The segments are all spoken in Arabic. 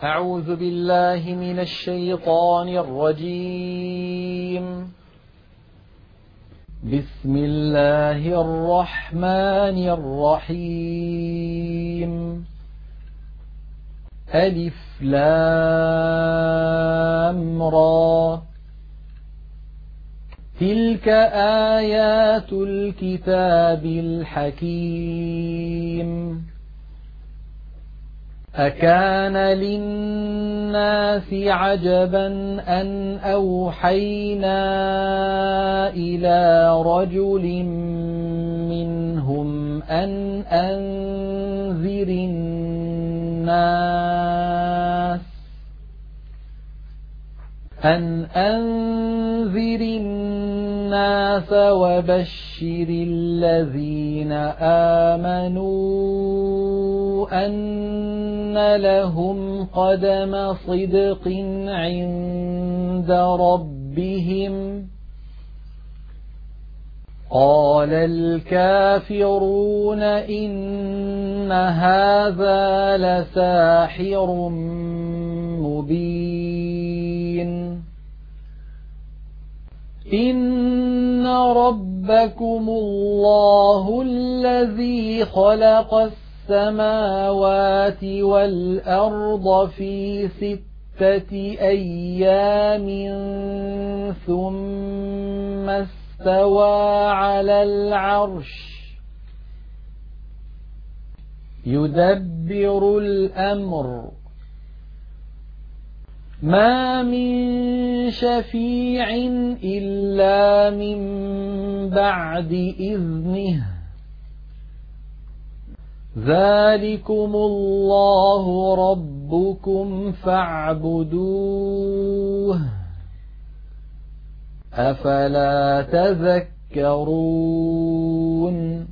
أعوذ بالله من الشيطان الرجيم. بسم الله الرحمن الرحيم. ألف لام را. تلك آيات الكتاب الحكيم. أكان للناس عجبا أن أوحينا إلى رجل منهم أن أنذر الناس وبشر الذين آمنوا أن لهم قدم صدق عند ربهم. قال الكافرون إن هذا لساحر مبين. إن ربكم الله الذي خلق السماوات والأرض في 6 أيام ثم استوى على العرش يدبر الأمر ما من شفيع إلا من بعد إذنه. ذلكم الله ربكم فاعبدوه أفلا تذكرون.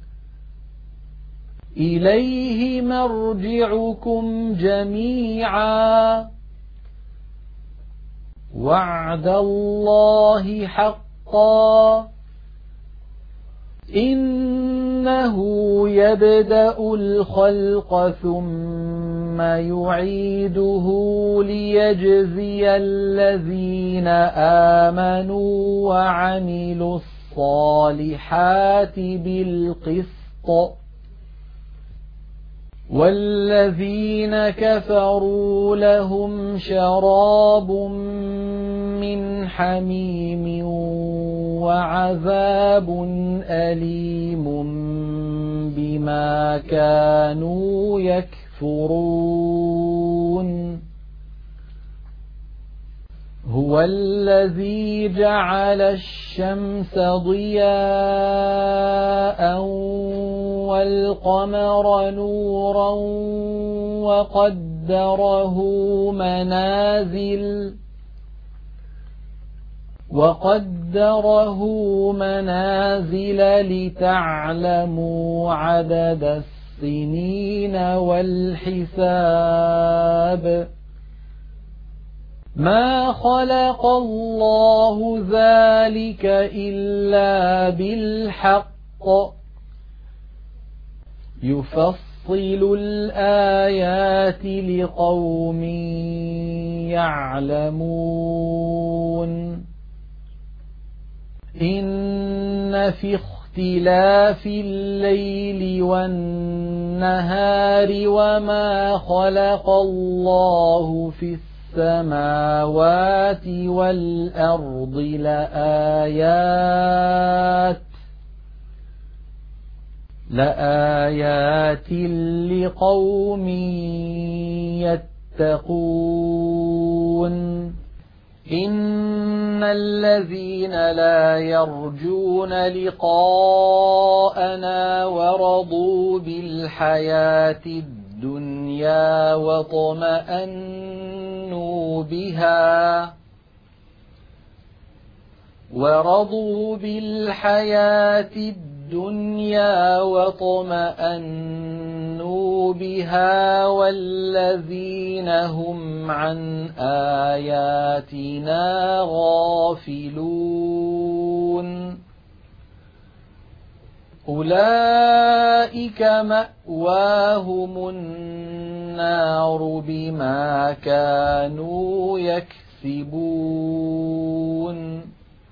إليه مرجعكم جميعا وعد الله حقا. إنه يبدأ الخلق ثم يعيده ليجزي الذين آمنوا وعملوا الصالحات بالقسط والذين كفروا لهم شراب من حميم وعذاب أليم بما كانوا يكفرون. هو الذي جعل الشمس ضياء والقمر نورا وقدره منازل لتعلموا عدد السنين والحساب. ما خلق الله ذلك إلا بالحق يفصل الآيات لقوم يعلمون. إن في اختلاف الليل والنهار وما خلق الله في السماوات والأرض لآيات لقوم يتقون. إن الذين لا يرجون لقاءنا ورضوا بالحياة الدنيا واطمأنوا بها والذين هم عن آياتنا غافلون. أولئك مأواهم النار بما كانوا يكسبون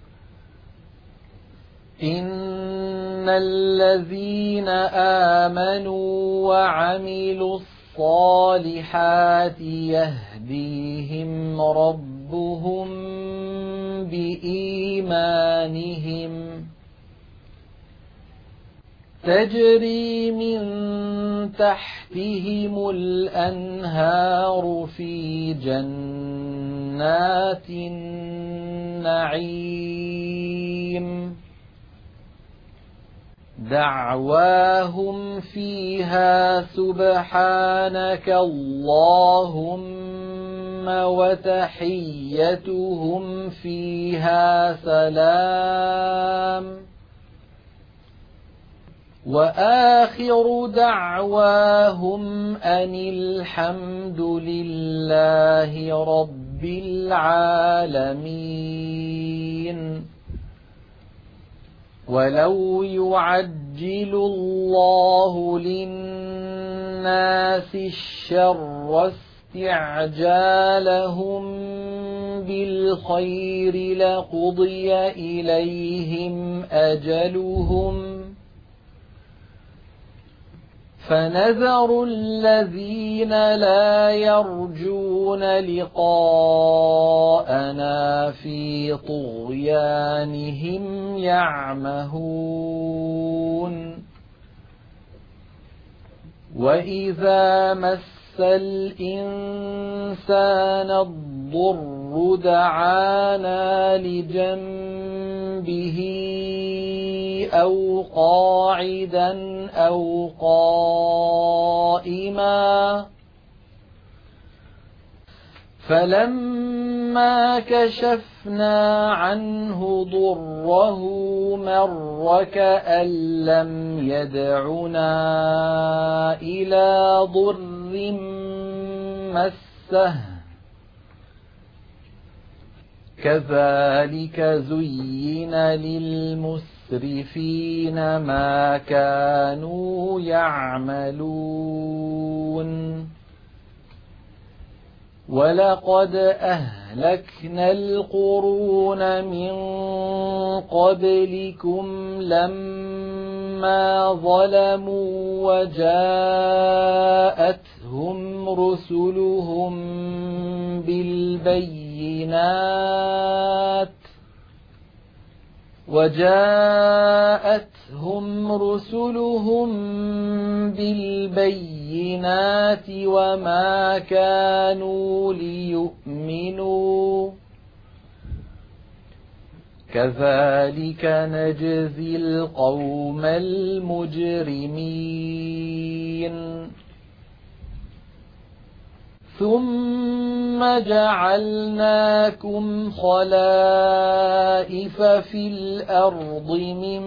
إن الذين آمنوا وعملوا الصالحات يهديهم ربهم بإيمانهم تجري من تحتهم الأنهار في جنات النعيم دعواهم فيها سبحانك اللهم وتحيتهم فيها سلام وآخر دعواهم أن الحمد لله رب العالمين ولو يعجل الله للناس الشر استعجالهم بالخير لقضي إليهم أجلهم فنذر الذين لا يرجون لقاءنا في طغيانهم يعمهون وإذا مس الإنسان الضر دعانا لجنبه أو قاعدا أو قائما فلما كشفنا عنه ضره مر كأن لم يدعنا إلى ضر مسه كذلك زين للمسرفين ما كانوا يعملون ولقد أهلكنا القرون من قبلكم لما ظلموا وجاءتهم رسلهم بالبينات وما كانوا ليؤمنوا كذلك نجزي القوم المجرمين ثم جعلناكم خلائف في الأرض من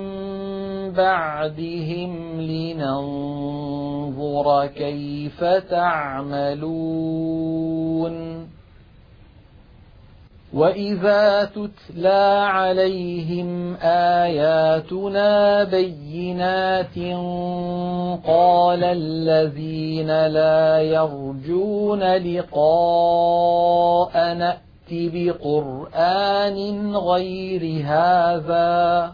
بعدهم لننظر كيف تعملون وإذا تتلى عليهم آياتنا بينات قال الذين لا يرجون لقاء نأت بقرآن غير هذا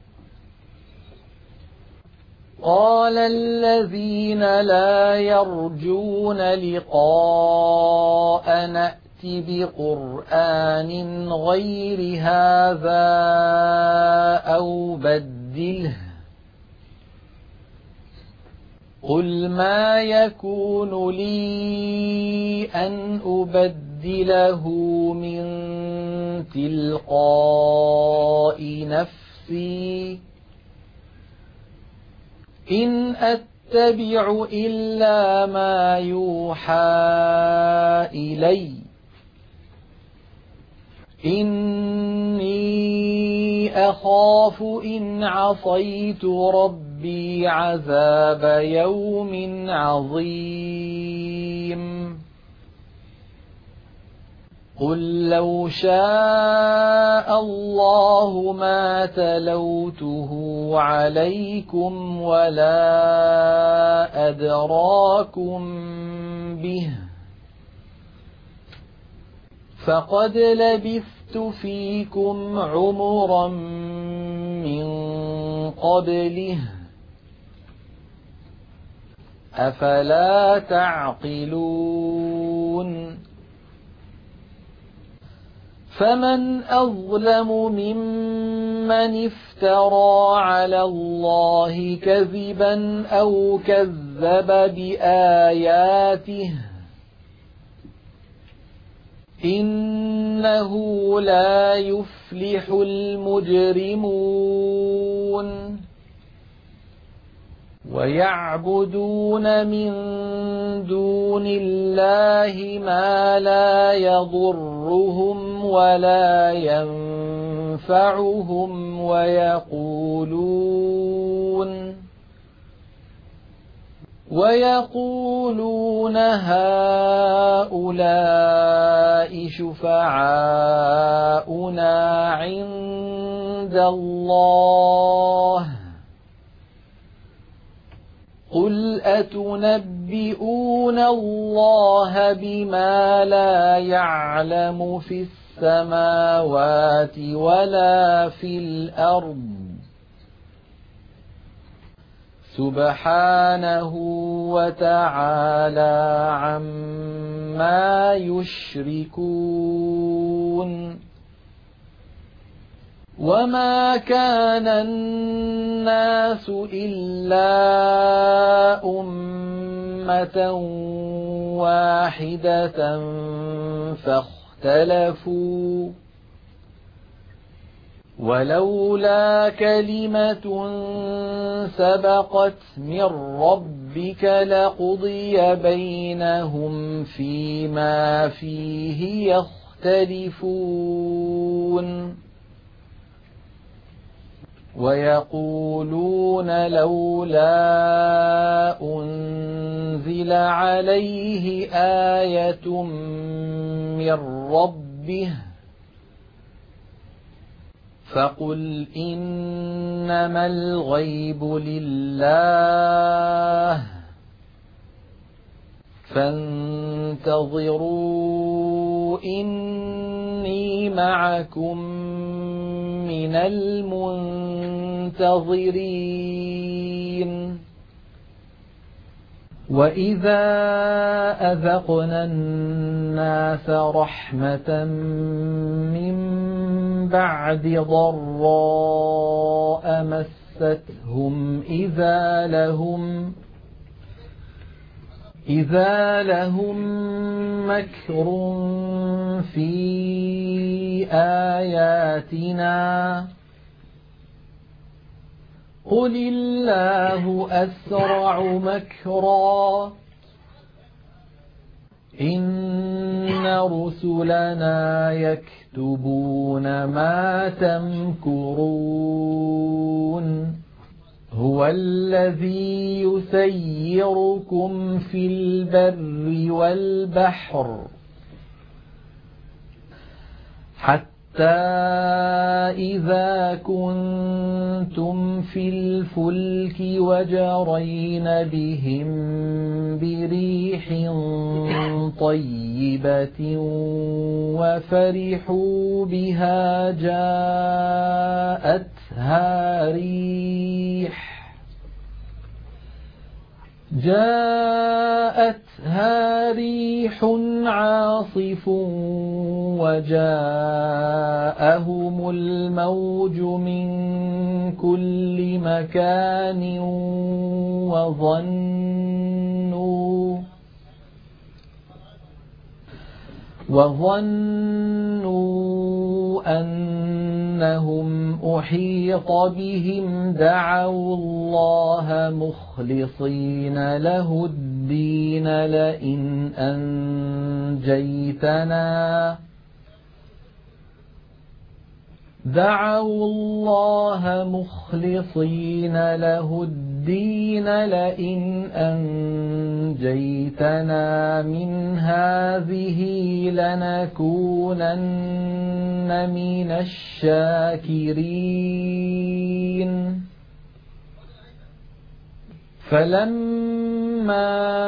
قال الذين لا يرجون لقاء نأت بقرآن غير هذا أو بدله قل ما يكون لي أن أبدله من تلقاء نفسي إن أتبع إلا ما يوحى إلي إني أخاف إن عصيت ربي عذاب يوم عظيم قل لو شاء الله ما تلوته عليكم ولا أدراكم به فقد لبثت فيكم عمرا من قبله أفلا تعقلون فمن أظلم ممن افترى على الله كذبا أو كذب بآياته إنه لا يفلح المجرمون ويعبدون من دون الله ما لا يضرهم ولا ينفعهم ويقولون هؤلاء شفعاؤنا عند الله قل أتنبئون الله بما لا يعلم في السماوات ولا في الأرض سبحانه وتعالى عما يشركون وما كان الناس إلا أمة واحدة فاختلفوا ولولا كلمة سبقت من ربك لقضي بينهم فيما فيه يختلفون ويقولون لولا أنزل عليه آية من ربه فقل إنما الغيب لله فانتظروا إني معكم من المنتظرين وإذا أذقنا الناس رحمة من بعد ضراء مستهم إذا لهم مكر في آياتنا قل الله أسرع مكرا إن رسلنا يكتبون ما تمكرون هو الذي يسيركم في البر والبحر حتى إذا كنتم في الفلك وجرين بهم بريح طيبة وفرحوا بها جاءتها ريح عاصف وجاءهم الموج من كل مكان وظنوا أنهم أحيط بهم دعوا الله مخلصين له الدين لئن دعوا الله مخلصين له الدين لئن أنجيتنا من هذه لنكونن من الشاكرين فلما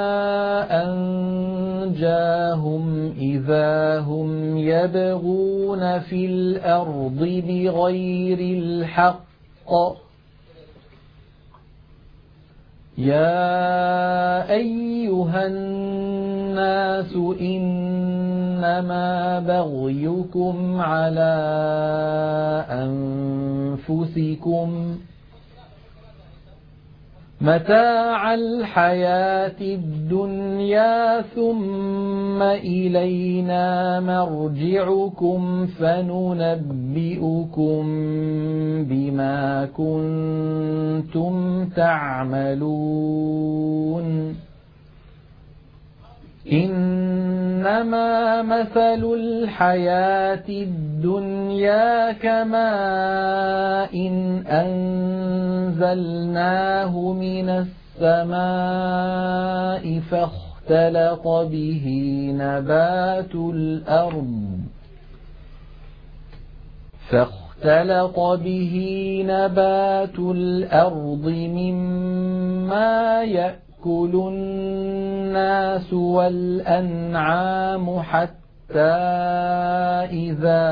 أنجاهم إذا هم يبغون في الأرض بغير الحق يا أيها الناس إنما بغيكم على أنفسكم متاع الحياة الدنيا ثم إلينا مرجعكم فننبئكم بما كنتم تعملون إنما مثل الحياة الدنيا كماء أنزلناه من السماء فاختلط به نبات الأرض مما يأكل الناس والأنعام حتى إذا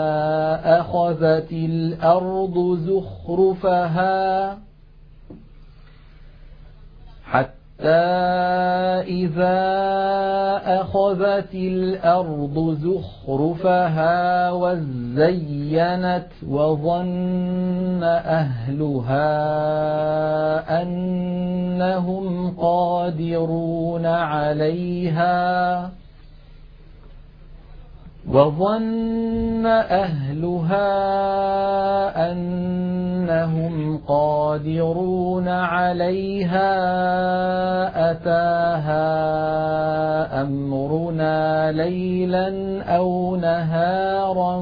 أخذت الأرض زخرفها وزينت وظن أهلها أنهم قادرون عليها أتاها أمرنا ليلا أو نهارا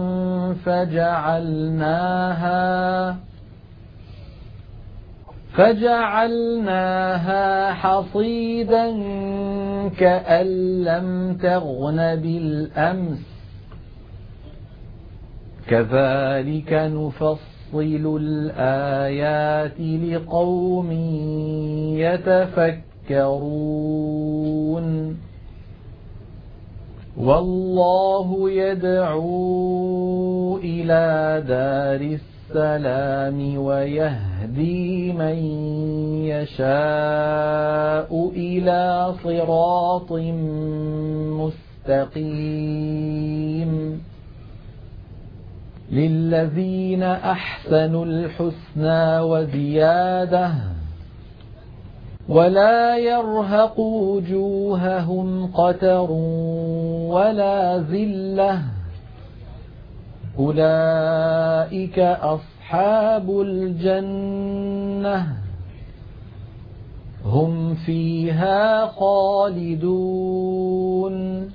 فجعلناها حصيدا كأن لم تغن بالأمس كذلك نفصل الآيات لقوم يتفكرون والله يدعو إلى دار السلام ويهدي من يشاء إلى صراط مستقيم للذين أحسنوا الحسنى وزيادة ولا يرهق وجوههم قتر ولا ذلة أولئك أصحاب الجنة هم فيها خالدون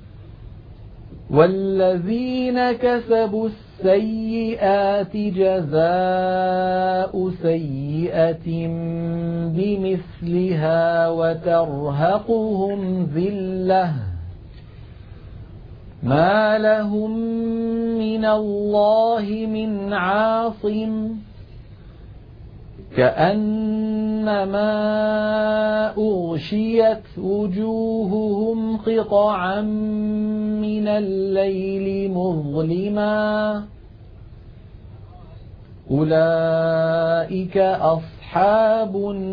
والذين كسبوا السيئات جزاء سيئة بمثلها وترهقهم ذلة ما لهم من الله من عاصم كأنما أغشيت وجوههم قطعا من الليل مظلما أولئك أصحاب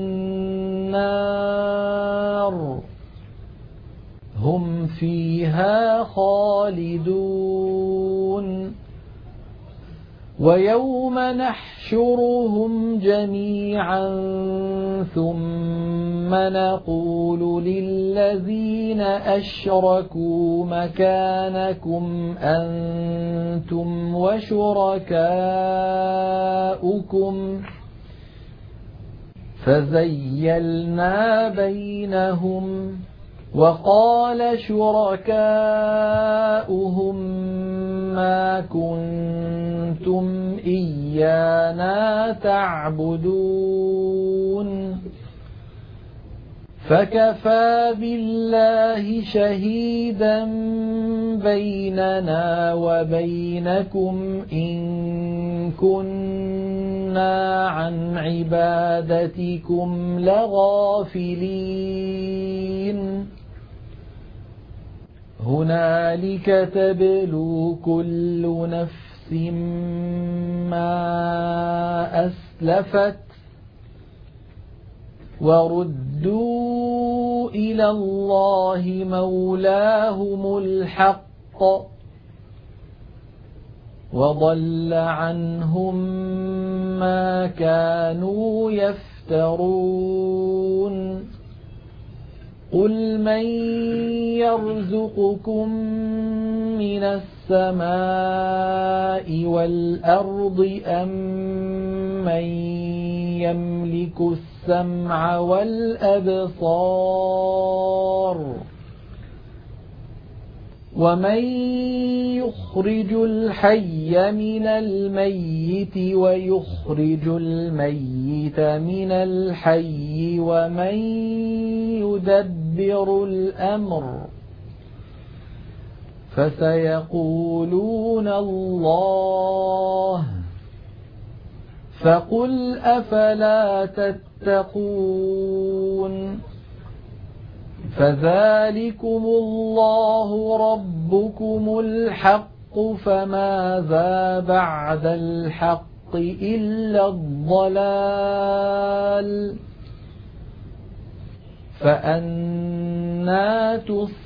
النار هم فيها خالدون ويوم نحشرهم جميعا ثم نقول للذين أشركوا مكانكم أنتم وشركاؤكم فزيلنا بينهم وقال شركاؤهم ما كنتم إيانا تعبدون فكفى بالله شهيدا بيننا وبينكم إن كنا عن عبادتكم لغافلين هنالك تبلو كل نفس ما أسلفت وردوا إلى الله مولاهم الحق وضل عنهم ما كانوا يفترون قل من يرزقكم من السماء والأرض أم من يملك السمع والأبصار ومن يخرج الحي من الميت ويخرج الميت من الحي ومن يدبر الأمر فسيقولون الله فقل أفلا تتقون فذلكم الله ربكم الحق فماذا بعد الحق إلا الضلال فأنى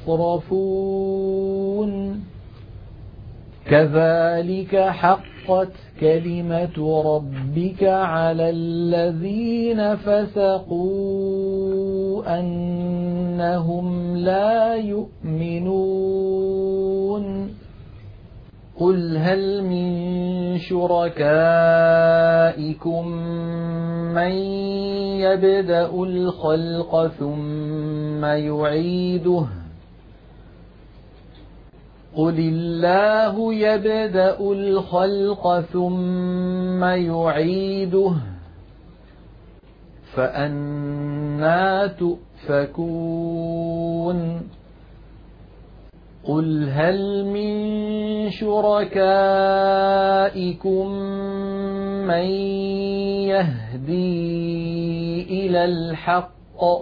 تصرفون كذلك حقت كلمة ربك على الذين فسقوا أنهم لا يؤمنون قل هل من شركائكم من يبدأ الخلق ثم يعيده قل الله يبدأ الخلق ثم يعيده فأنى تؤفكون قل هل من شركائكم من يهدي إلى الحق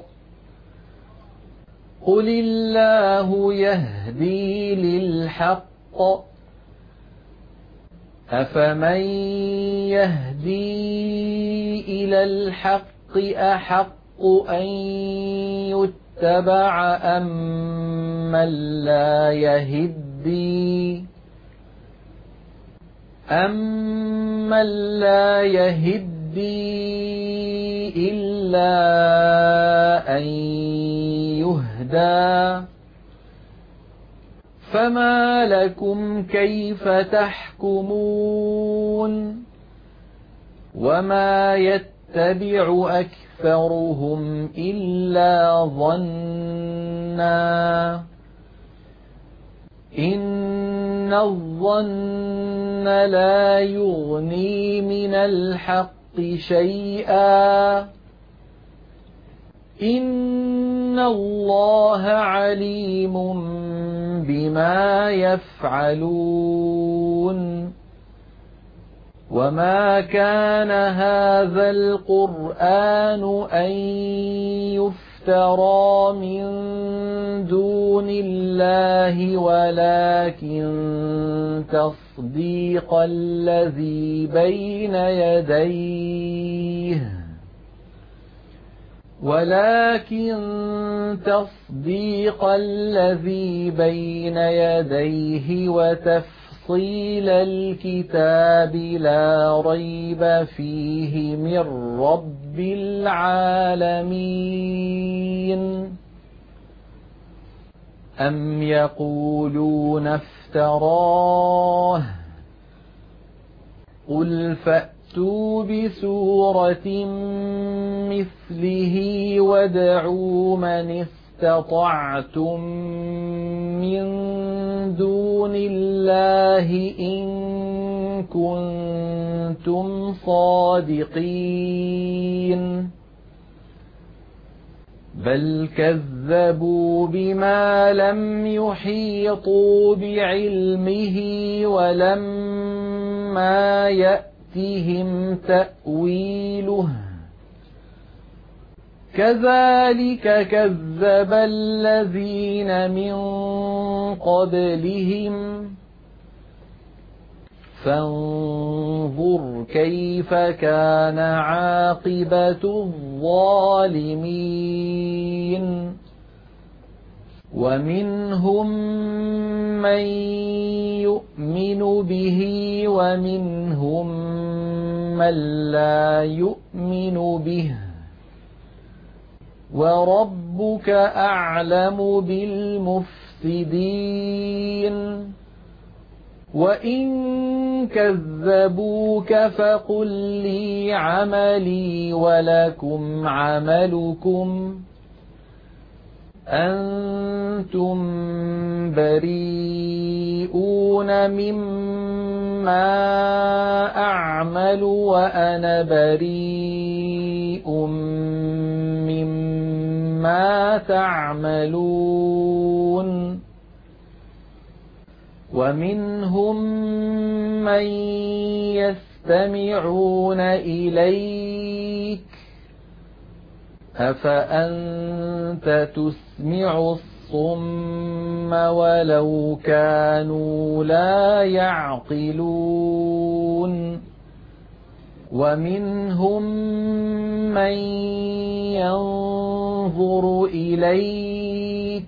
قل الله يهدي للحق أفمن يهدي إلى الحق أحق أن يتبع أمن لا يهدي إلا أن يهدى فما لكم كيف تحكمون وما يتبع أكثرهم إلا ظنا إن الظن لا يغني من الحق شيئا إن الله عليم بما يفعلون وما كان هذا القرآن أن يفترى من دون الله ولكن تصديق الذي بين يديه وتفصيل الكتاب لا ريب فيه من رب العالمين أم يقولون افتراه قل فأتوا بسورة مثله وادعوا من استطعتم من دون الله إن كنتم صادقين بل كذبوا بما لم يحيطوا بعلمه ولما يأتهم تأويله كذلك كذب الذين من قبلهم فانظر كيف كان عاقبة الظالمين ومنهم من يؤمن به ومنهم من لا يؤمن به وربك أعلم بالمفسدين وإن كذبوك فقل لي عملي ولكم عملكم أنتم بريئون مما أعمل وأنا بريء مما تعملون ومنهم من يستمعون إليك أفأنت تسمع الصم ولو كانوا لا يعقلون ومنهم من ينظر إليك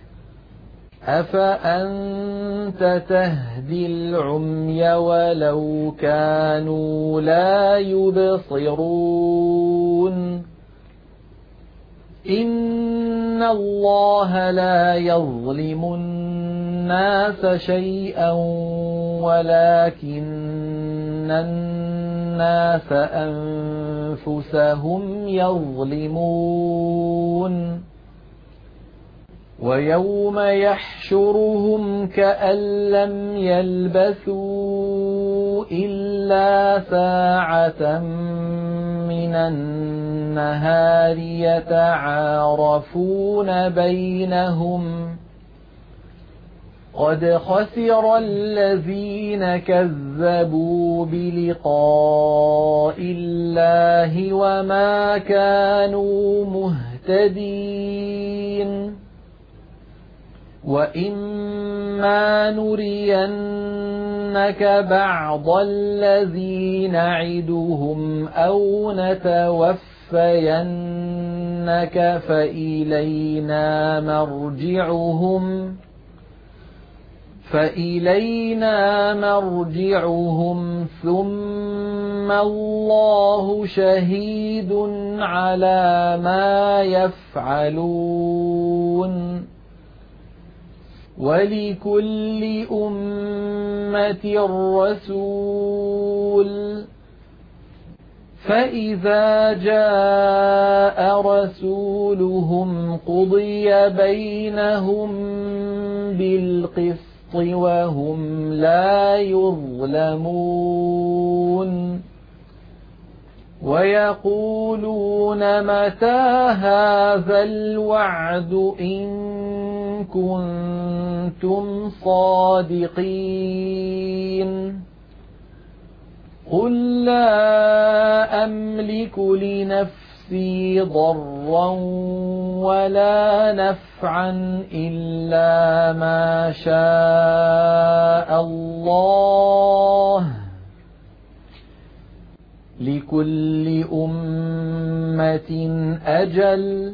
أفأنت تهدي العمي ولو كانوا لا يبصرون إن الله لا يظلم الناس شيئا ولكن الناس أنفسهم يظلمون ويوم يحشرهم كأن لم يلبثوا إلا ساعة من النهار يتعارفون بينهم قد خسر الذين كذبوا بلقاء الله وما كانوا مهتدين وإما نرينك بعض الذي نعدهم أو نتوفينك فإلينا مرجعهم ثم الله شهيد على ما يفعلون ولكل أمة رسول فإذا جاء رسولهم قضي بينهم بالقسط وهم لا يظلمون ويقولون متى هذا الوعد إن كنتم صادقين قل لا أملك لنفسي ضرا ولا نفعا إلا ما شاء الله لكل أمة أجل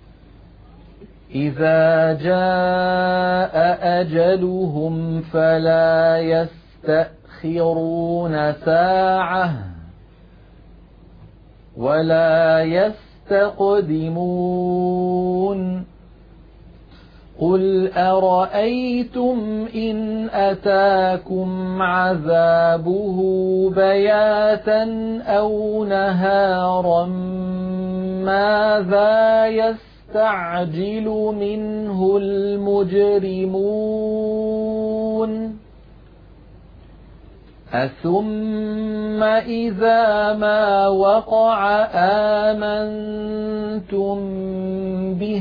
إذا جاء أجلهم فلا يستأخرون ساعة ولا يستقدمون قل أرأيتم إن أتاكم عذابه بياتا أو نهارا ماذا يستعجل منه المجرمون أثم إذا ما وقع آمنتم به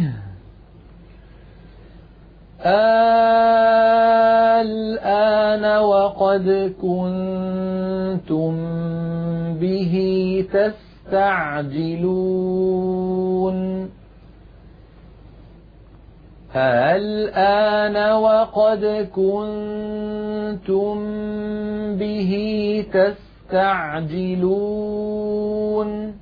الآن وقد كنتم به تستعجلون الآن وقد كنتم به تستعجلون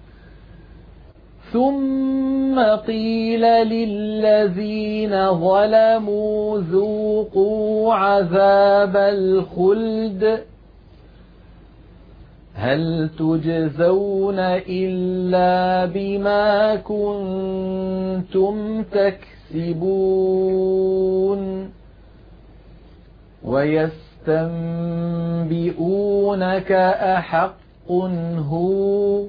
ثم قيل للذين ظلموا ذوقوا عذاب الخلد هل تجزون إلا بما كنتم تكسبون ويستنبئونك أحق هو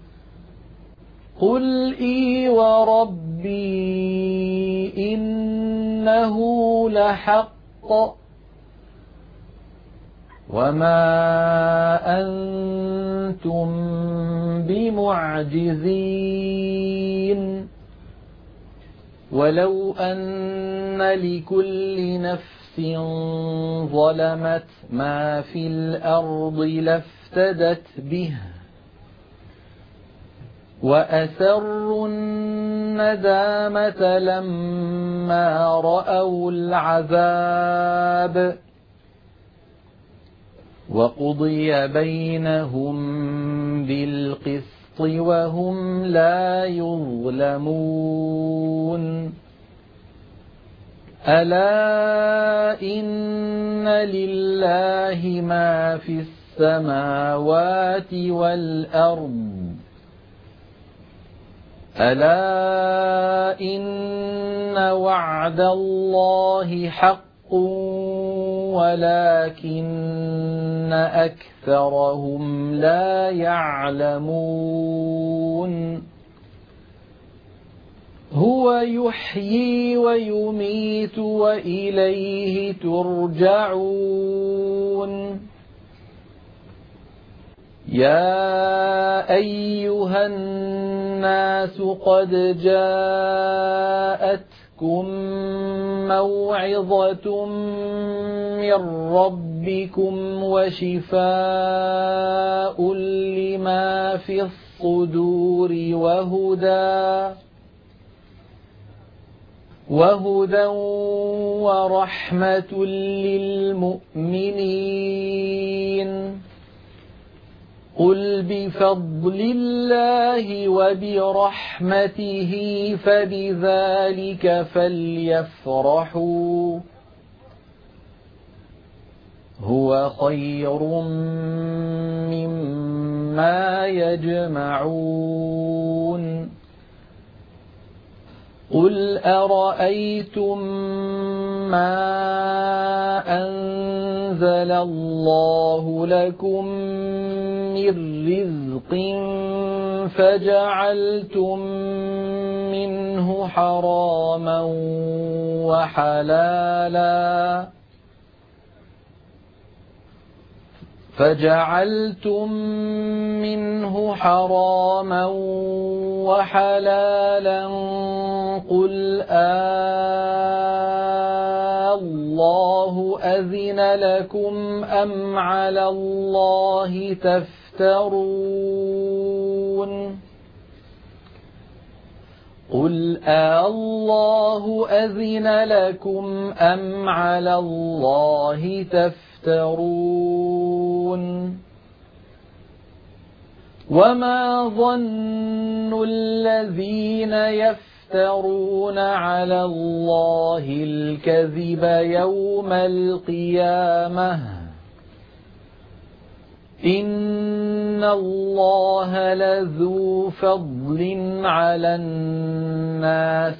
قل إي وربي إنه لحق وما أنتم بمعجزين ولو أن لكل نفس ظلمت ما في الأرض لافتدت به وأسروا الندامة لما رأوا العذاب وقضي بينهم بالقسط وهم لا يظلمون ألا إن لله ما في السماوات والأرض ألا إن وعد الله حق ولكن أكثرهم لا يعلمون هو يحيي ويميت وإليه ترجعون يا أيها الناس قد جاءتكم موعظة من ربكم وشفاء لما في الصدور وهدى ورحمة للمؤمنين قل بفضل الله وبرحمته فبذلك فليفرحوا هو خير مما يجمعون قل أرأيتم ما أنزل الله لكم من رزق فجعلتم منه حراما وحلالا قل الله أذن لكم أم على الله تفترون قل الله أذن لكم أم على الله تفترون وما ظن الذين يفترون على الله الكذب يوم القيامة إن الله لذو فضل على الناس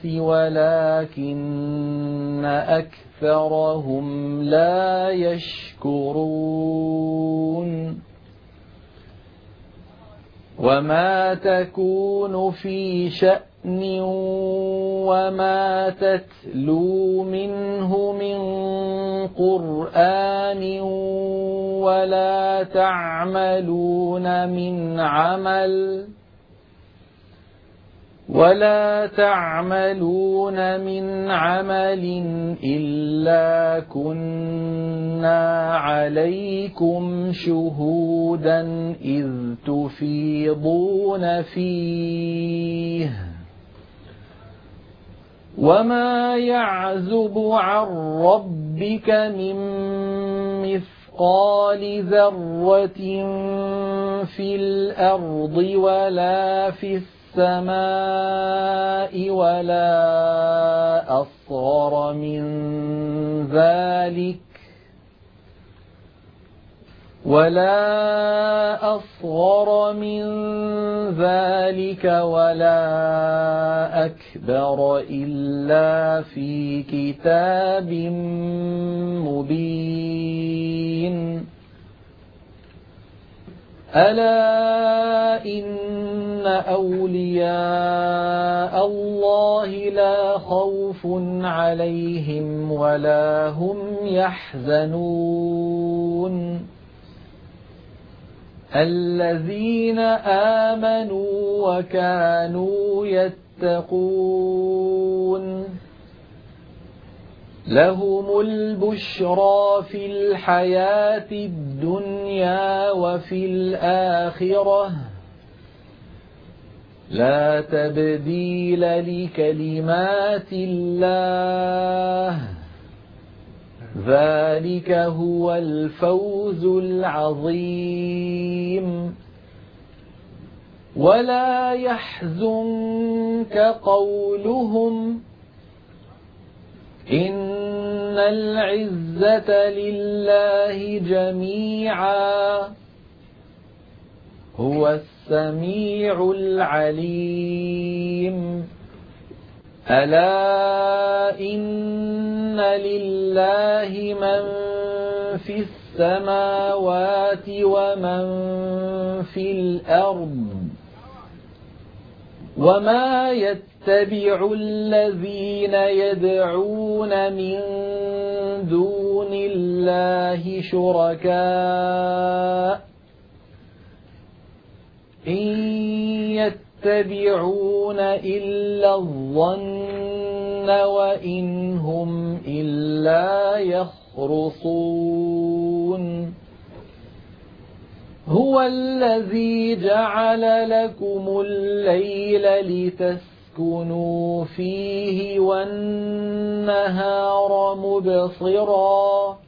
ولكن أكثرهم لا يشكرون وما تكون في شأن وما تتلو منه من قرآن ولا تعملون من عمل إلا كنا عليكم شهودا إذ تفيضون فيه وما يعزب عن ربك من مثقال ذرة في الأرض ولا في السماء ولا أصغر من ذلك ولا أكبر إلا في كتاب مبين ألا إن أولياء الله لا خوف عليهم ولا هم يحزنون الذين آمنوا وكانوا يتقون لهم البشرى في الحياة الدنيا وفي الآخرة لا تبديل لكلمات الله ذلك هو الفوز العظيم ولا يحزنك قولهم إن العزة لله جميعا هو السميع العليم ألا إن لله من في السماوات ومن في الأرض وما يتبع الذين يدعون من دون الله شركاء إن يتبعون إلا الظن وإن هم إلا يخرصون هو الذي جعل لكم الليل لتسكنوا فيه والنهار مبصرا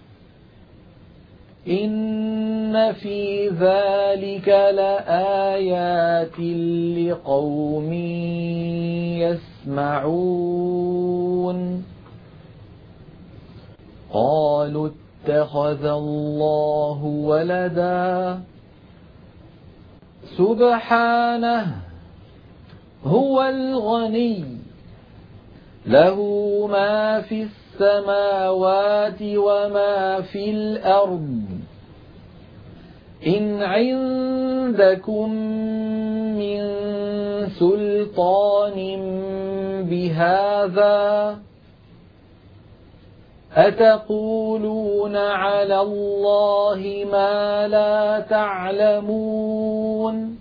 إن في ذلك لآيات لقوم يسمعون قالوا اتخذ الله ولدا سبحانه هو الغني له ما في السماوات وما في الأرض إن عندكم من سلطان بهذا أتقولون على الله ما لا تعلمون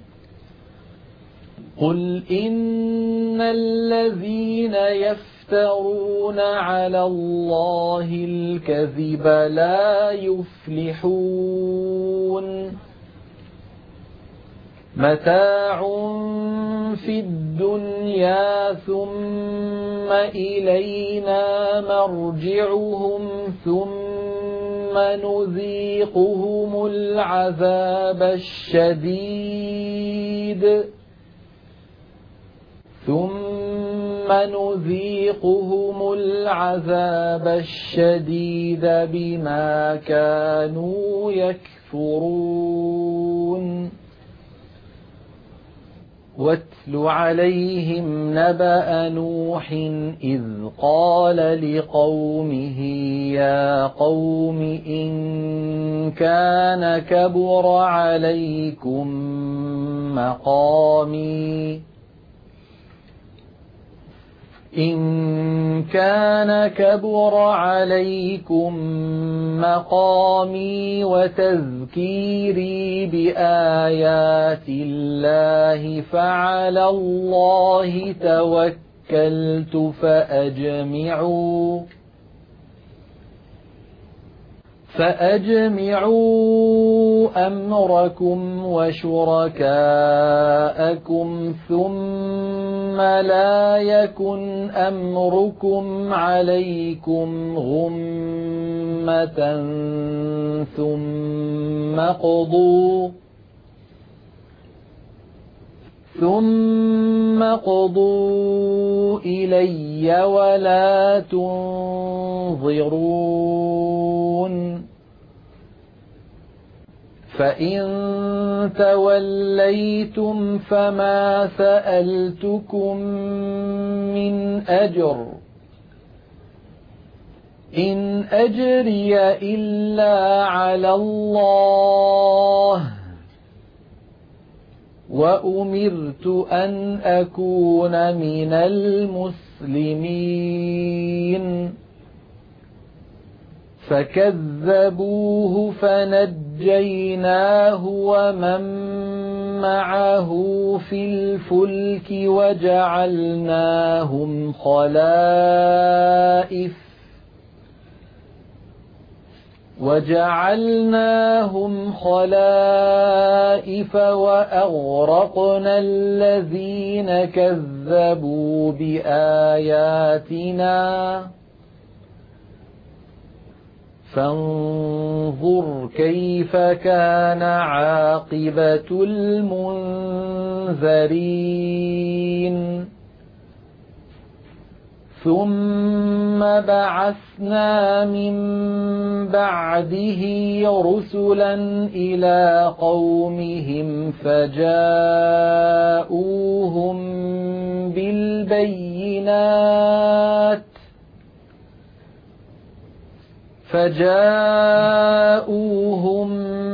قل إن الذين يفترون على الله الكذب لا يفلحون متاع في الدنيا ثم إلينا مرجعهم ثم نذيقهم العذاب الشديد بما كانوا يكفرون واتل عليهم نبأ نوح إذ قال لقومه يا قوم إن كان كبر عليكم إن كان كبر عليكم مقامي وتذكيري بآيات الله فعلى الله توكلت فأجمعوا أمركم وشركاءكم ثم لا يكن أمركم عليكم غمة ثم قضوا إلي ولا تنظرون فإن توليتم فما سألتكم من أجر إن أجري إلا على الله وأمرت أن أكون من المسلمين فكذبوه فنجيناه ومن معه في الفلك وجعلناهم خلائف وأغرقنا الذين كذبوا بآياتنا فانظر كيف كان عاقبة المنذرين ثم بعثنا من بعده رسلا إلى قومهم فجاءوهم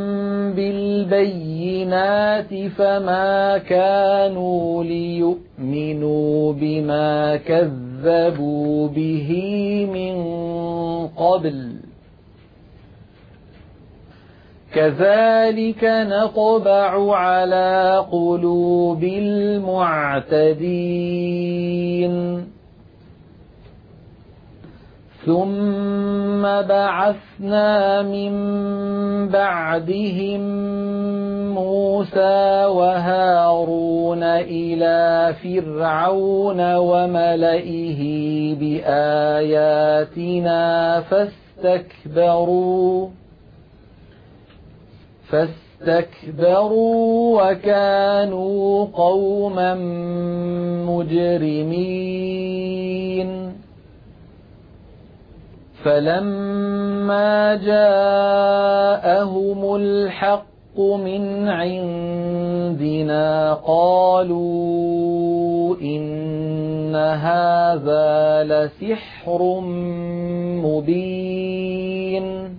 بالبينات فما كانوا ليؤمنوا بما كذبوا به من قبل كذلك نطبع على قلوب المعتدين ثم بعثنا من بعدهم موسى وهارون إلى فرعون وملئه بآياتنا فاستكبروا وكانوا قوما مجرمين فلما جاءهم الحق من عندنا قالوا إن هذا لسحر مبين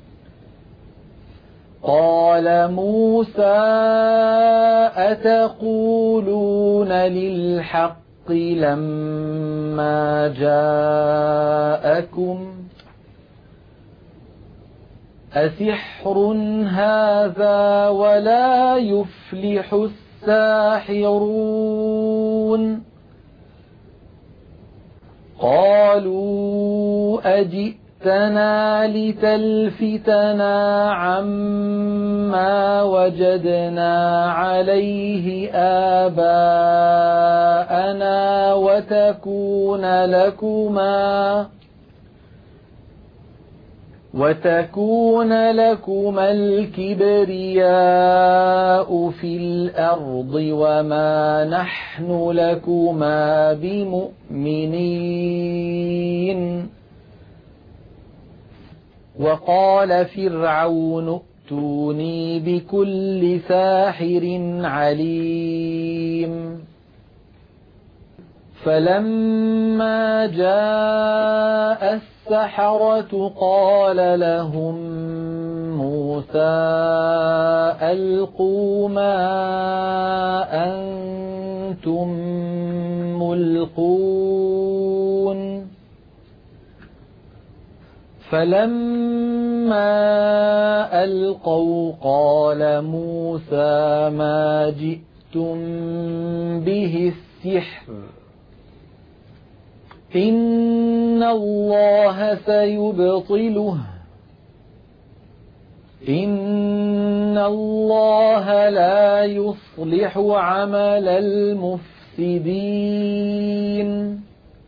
قال موسى أتقولون للحق لما جاءكم أسحر هذا ولا يفلح الساحرون قالوا أجئتنا لتلفتنا عما وجدنا عليه آباءنا وتكون لكما الكبرياء في الأرض وما نحن لكما بمؤمنين وقال فرعون ائتوني بكل ساحر عليم فلما جاء السحرة قال لهم موسى ألقوا ما أنتم ملقون فلما ألقوا قال موسى ما جئتم به السحر إن الله سيبطله إن الله لا يصلح عمل المفسدين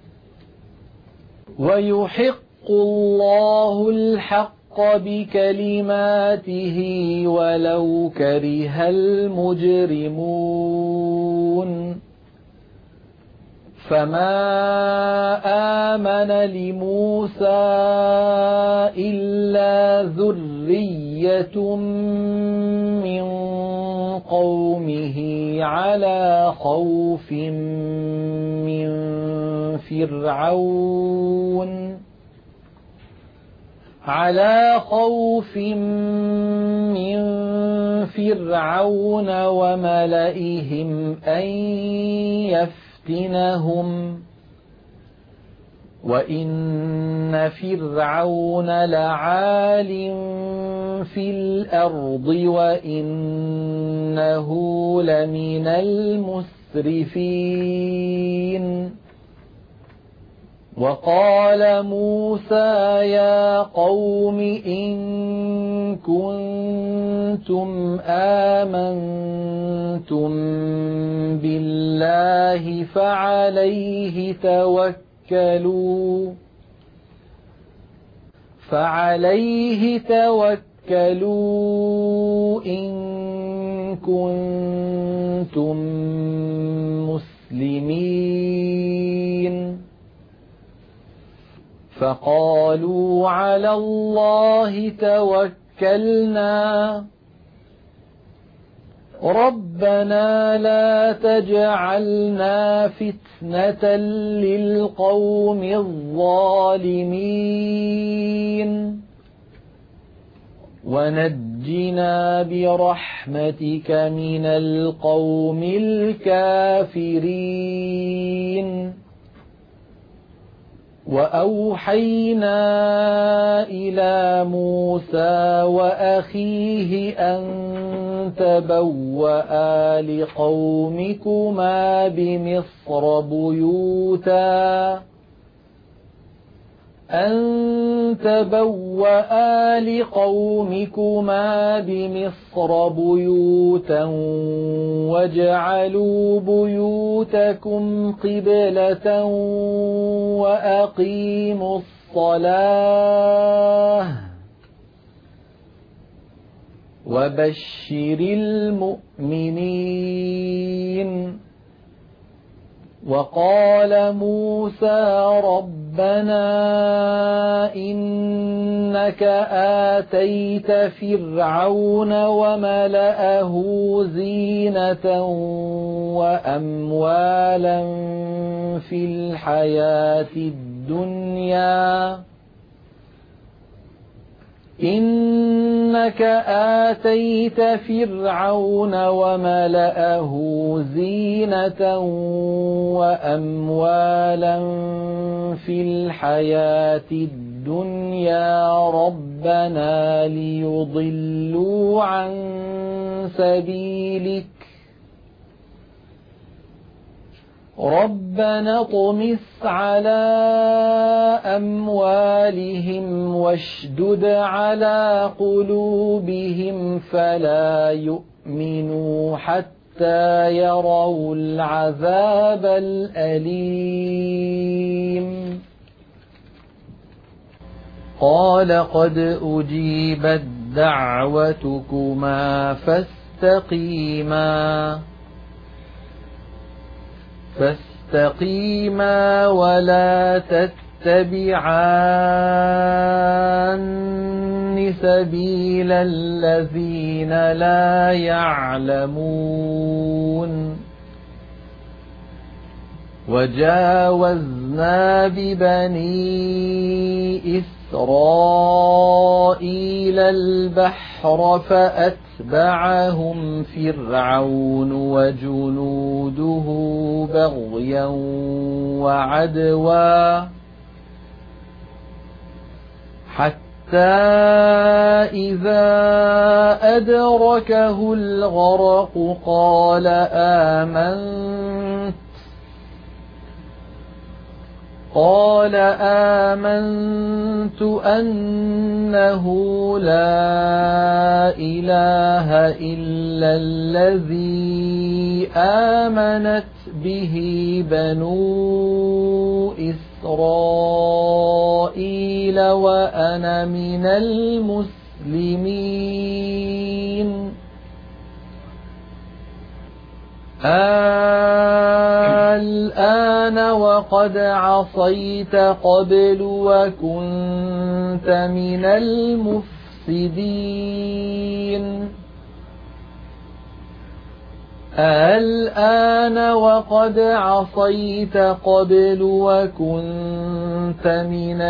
ويحق الله الحق بكلماته ولو كره المجرمون فما آمن لموسى إلا ذرية من قومه على خوف من فرعون وملئهم أن يفتنهم وإن فرعون لعال في الأرض وإنه لمن المسرفين وقال موسى يا قوم إن كنتم آمنتم بالله فعليه توكلوا إن كنتم مسلمين فقالوا على الله توكلنا ربنا لا تجعلنا فتنة للقوم الظالمين ونجنا برحمتك من القوم الكافرين وأوحينا إلى موسى وأخيه أن تبوأ لقومكما بمصر بيوتا واجعلوا بيوتكم قبلة وأقيموا الصلاة وبشر المؤمنين وقال موسى ربنا إنك آتيت فرعون وملأه زينة وأموالا في الحياة الدنيا إنك آتيت فرعون وملأه زينة وأموالا في الحياة الدنيا ربنا ليضلوا عن سبيلك ربنا اطمس على أموالهم واشدد على قلوبهم فلا يؤمنوا حتى يروا العذاب الأليم قال قد أجيبت دعوتكما فاستقيما ولا تتبعان سبيل الذين لا يعلمون وجاوزنا ببني إسرائيل البحر فأتبعهم فرعون وجنوده بغيا وعدوا إذا أدركه الغرق قال آمنت أنه لا إله إلا الذي آمنت به بنو إسرائيل وأنا من المسلمين. الآن وقد عصيت قبل وكنت من المفسدين. الآن وقد عصيت قبل وكنت من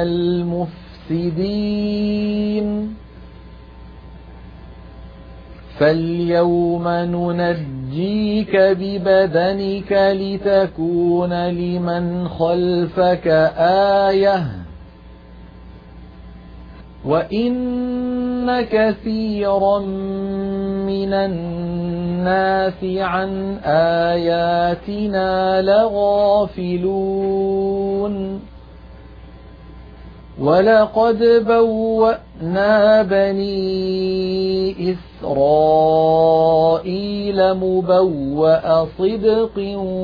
المفسدين. فاليوم ننجيك ببدنك لتكون لمن خلفك آية وإن كثيرا من الناس عن آياتنا لغافلون. ولقد بوأنا بني إسرائيل مبوأ صدق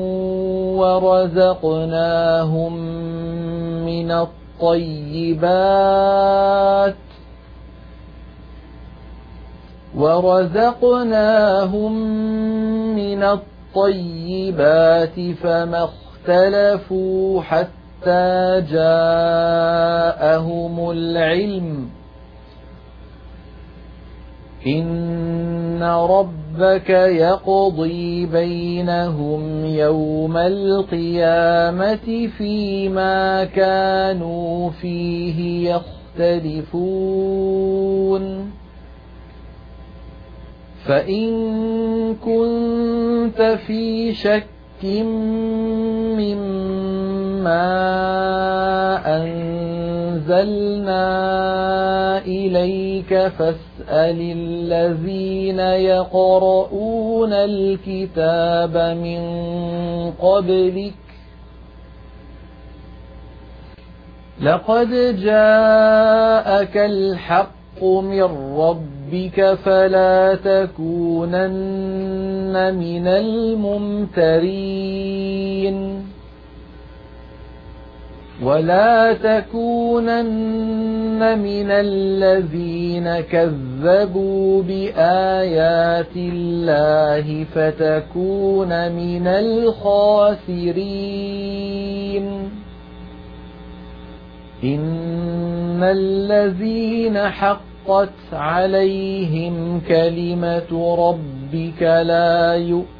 ورزقناهم من الطيبات فما اختلفوا حتى جاءهم العلم إن ربك يقضي بينهم يوم القيامة فيما كانوا فيه يختلفون. فإن كنت في شك مما أنزلنا إليك فاسأل الذين يقرؤون الكتاب من قبلك لقد جاءك الحق من ربك فلا تكونن من الممترين ولا تكونن من الذين كذبوا بآيات الله فتكون من الخاسرين. إن الذين حقت عليهم كلمة ربك لا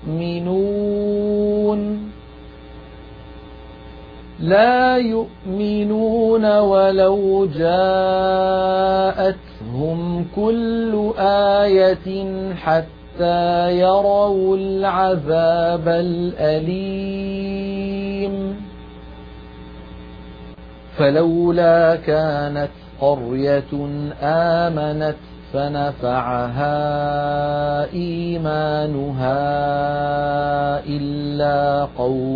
يؤمنون ولو جاءتهم كل آية حتى يروا العذاب الأليم. فلولا كانت قرية آمنت فنفعها إيمانها إلا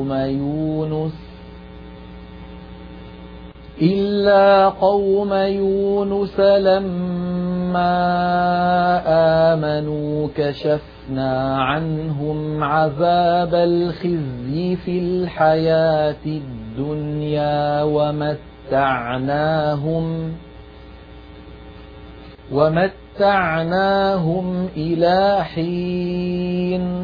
قوم يونس لما آمنوا كشفنا عنهم عذاب الخزي في الحياة الدنيا ومتعناهم إلى حين.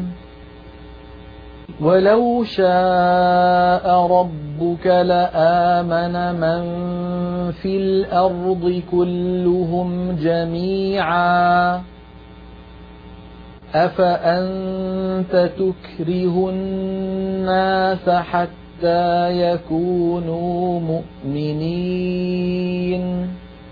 ولو شاء ربك لآمن من في الأرض كلهم جميعا أفأنت تكره الناس حتى يكونوا مؤمنين.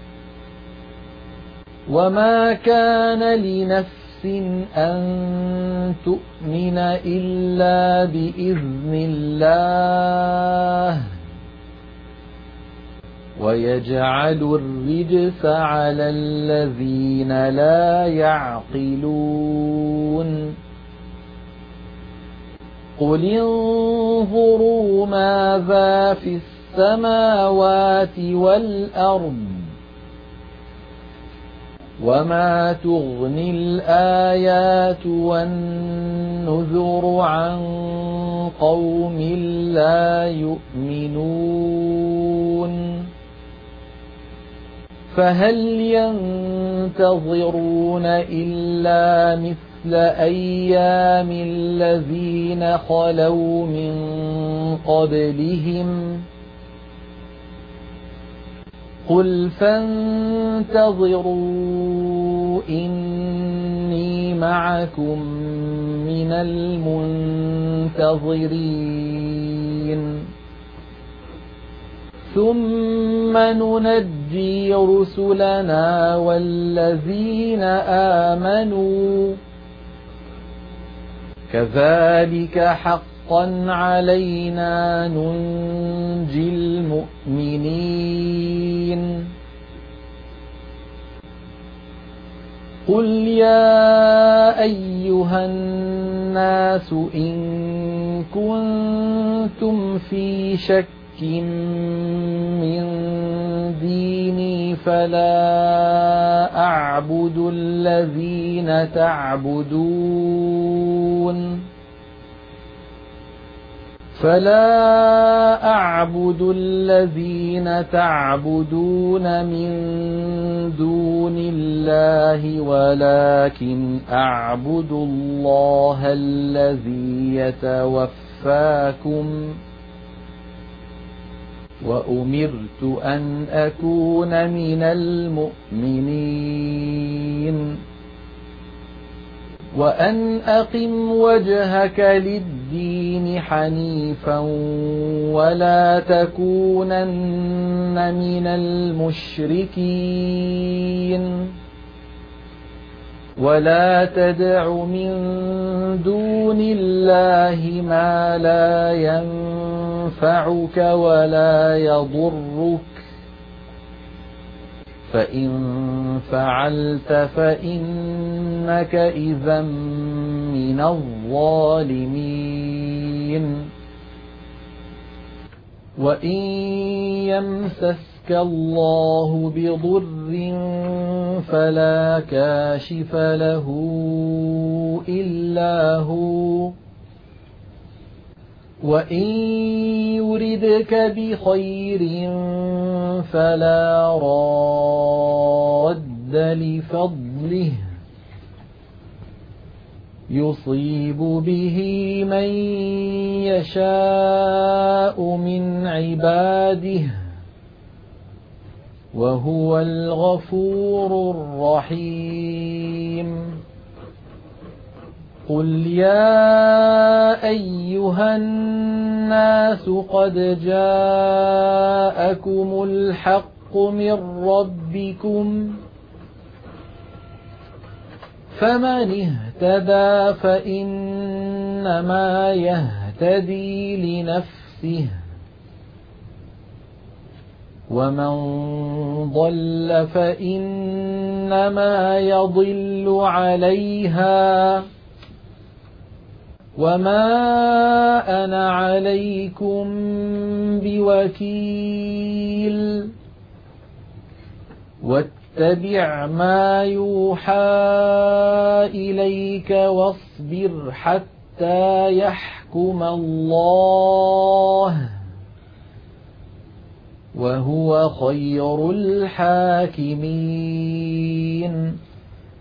وما كان لنفس أن تؤمن إلا بإذن الله ويجعل الرجس على الذين لا يعقلون قل انظروا ماذا في السماوات والأرض وما تغني الآيات والنذر عن قوم لا يؤمنون فهل ينتظرون إلا مثل أيام الذين خلوا من قبلهم قل فانتظروا إني معكم من المنتظرين ثم ننجي رسلنا والذين آمنوا كذلك حقا علينا ننجي المؤمنين قل يا أيها الناس إن كنتم في شك من ديني فلا أعبد الذين تعبدون من دون الله ولكن أعبد الله الذي يتوفاكم وأمرت أن أكون من المؤمنين وأن أقم وجهك للدين حنيفا ولا تكونن من المشركين ولا تدع من دون الله ما لا ينفعك ولا يضرك فإن فعلت فإنك إذا من الظالمين وإن يمسسك الله بضر فلا كاشف له إلا هو وإن يردك بخير فلا راد لفضله يصيب به من يشاء من عباده وهو الغفور الرحيم قل يا أيها الناس قد جاءكم الحق من ربكم فمن اهتدى فإنما يهتدي لنفسه ومن ضل فإنما يضل عليها وما أنا عليكم بوكيل واتبع ما يوحى إليك واصبر حتى يحكم الله وهو خير الحاكمين